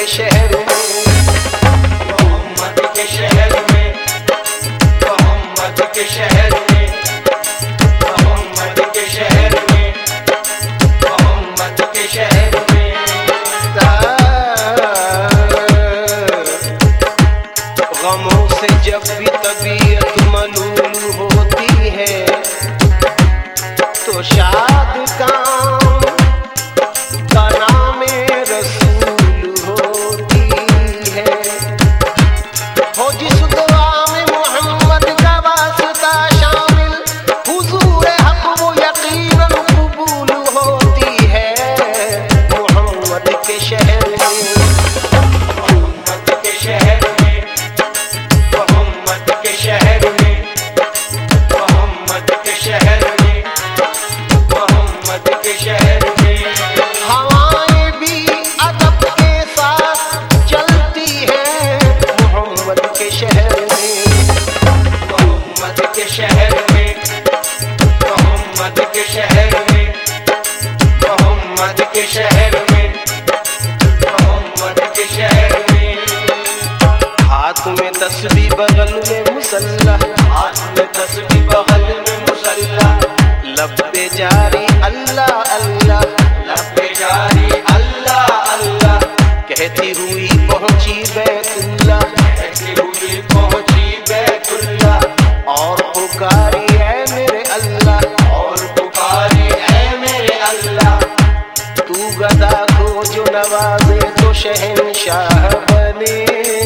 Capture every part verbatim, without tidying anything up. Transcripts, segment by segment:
शहर में, मोहम्मद के शहर में, मोहम्मद के शहर में, मोहम्मद के शहर में, मोहम्मद के शहर में। गमों से जब भी तबीयत मलूल होती है तो शाद काम का नाम रसूल होती है। हो जिस दुआ में मोहम्मद का वास्ता शामिल, हुजूर हक वो यकीनन कबूल होती है। मोहम्मद के शहर में, मोहम्मद के शहर में, मोहम्मद के शहर में, मोहम्मद के शहर में, मोहम्मद के शहर में। हवाएं भी अदब के साथ चलती हैं मोहम्मद के शहर में, मोहम्मद के शहर में, मोहम्मद के शहर में, मोहम्मद के शहर में, मोहम्मद के शहर में। हाथ में तस्बीह बगल में मुसल्ला, हाथ में तस्बीह बगल में मुसल्ला, लब पे जारी अल्लाह अल्लाह, लब पे जारी अल्लाह अल्लाह, कहती हुई पहुंची बैतुल्लाह, कहती हुई पहुंची बैतुल्लाह, और पुकारी ऐ मेरे अल्लाह, और पुकारी ऐ मेरे अल्लाह। तू गदा को जो नवाजे तो शहंशाह बने,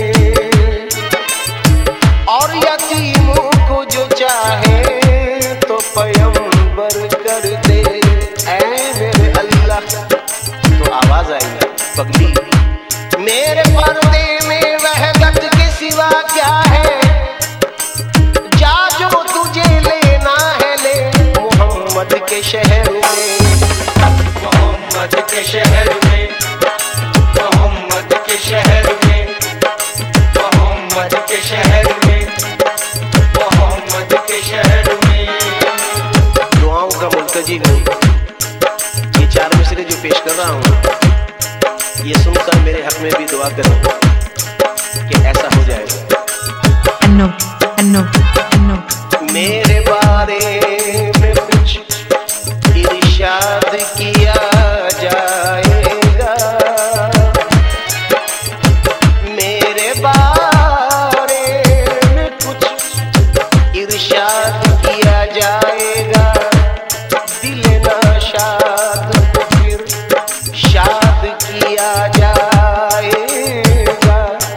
और यतीमों को जो चाहे तो पैगंबर कर दे ऐ मेरे अल्लाह। तो आवाज आई पगली, मेरे पर्दे में वहदत के सिवा क्या है, जा जो तुझे लेना है ले मोहम्मद के शहर में, मोहम्मद के शहर में, मोहम्मद के शहर में, मोहम्मद के शहर में, मोहम्मद के शहर में। दुआओं का मुल्तजी हूँ, ये चार मिसरे जो पेश कर रहा हूँ ये सुनकर मेरे हक में भी दुआ करो कि ऐसा हो जाएगा। अन्नो अन्नो अन्नो मेरे बारे में कुछ इरशाद किया जाएगा, मेरे बारे में कुछ इरशाद किया जाएगा। दिल नाशाद को फिर शाद किया जाएगा।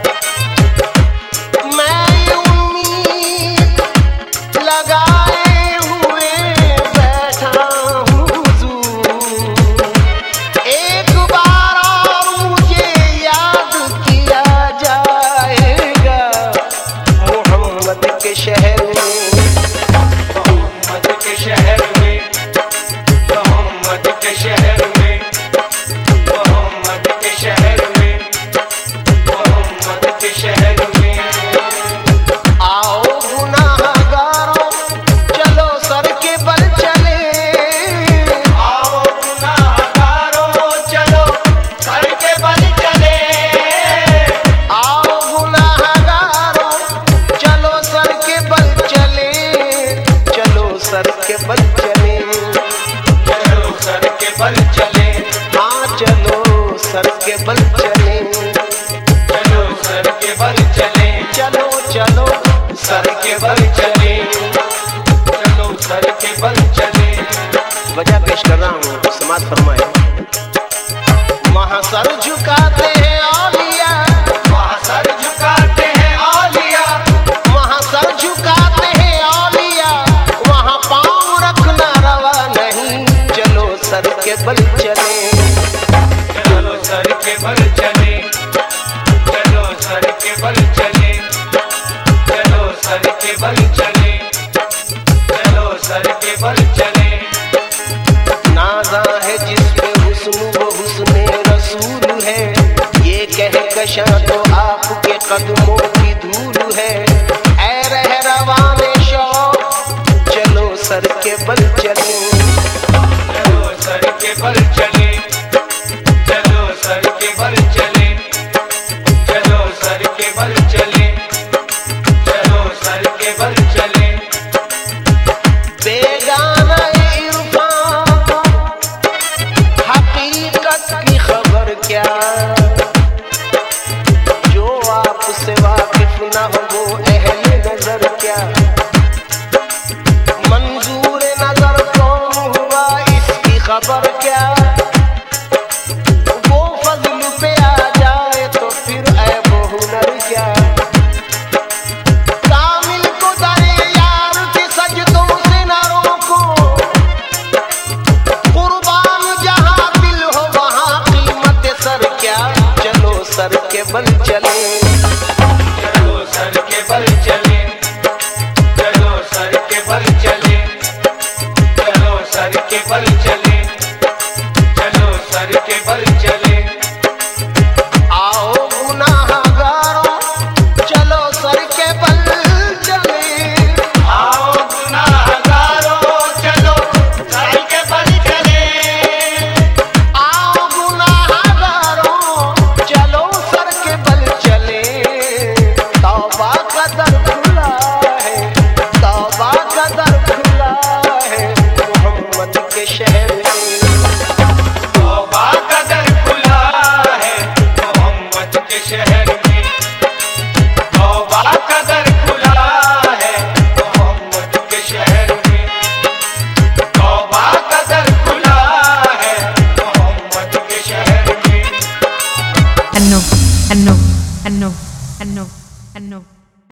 मैं उम्मीद लगाए हुए बैठा हूँ हुजूर, एक बार और मुझे याद किया जाएगा मोहम्मद के शहर में, मोहम्मद के शहर में, मोहम्मद के शहर में, मोहम्मद के शहर में, मोहम्मद के शहर में। आओ गुनाहगारों चलो सर के बल चले, आओ गुनाहगारों चलो सर के बल चले, आओ गुनाहगारों चलो सर के बल चले, चलो सर के बल चले, चलो सर के बल चले, हाँ चलो सर के बल चले, चलो सर के बल चले, चलो चलो सर के बल चले, चलो सर के बल चले। वजह पेश कर रहा हूँ, समाज फरमाए। वहाँ सर झुकाते हैं औलिया, वहाँ सर झुकाते हैं औलिया, वहाँ सर झुकाते हैं औलिया, वहाँ पाँव रखना रवा नहीं, चलो सर के बल चले, चलो सर के बल चले, चलो सर के बल चले, चलो सर के बल चले, चलो सर के बल चले। नाजा है जिस पे हुस्न वो हुस्ने रसूल है, ये कह कशा तो आपके कदमों की धूल है। ऐ रह रवाने शौक चलो सर के बल चले, चलो सर के बल चले, चलो सर के बल चले, चले। चलो सर के बल चले, चलो सर के बल चले, चलो सर के बल चले, चलो सर के बल चले। आओ गुनाहगारों चलो सर के बल चले। आओ गुनाहगारों चलो सर के बल चले। आओ गुनाहगारों चलो सर के बल चले। तौबा का दर खुला है, तौबा का दर खुला है मोहम्मद के शहर में। तौबा का दर खुला है मोहम्मद के शहर में। तौबा का दर खुला है मोहम्मद के शहर में। तौबा का दर खुला है मोहम्मद के शहर में। Anub, Anub, Anub, Anub, Anub.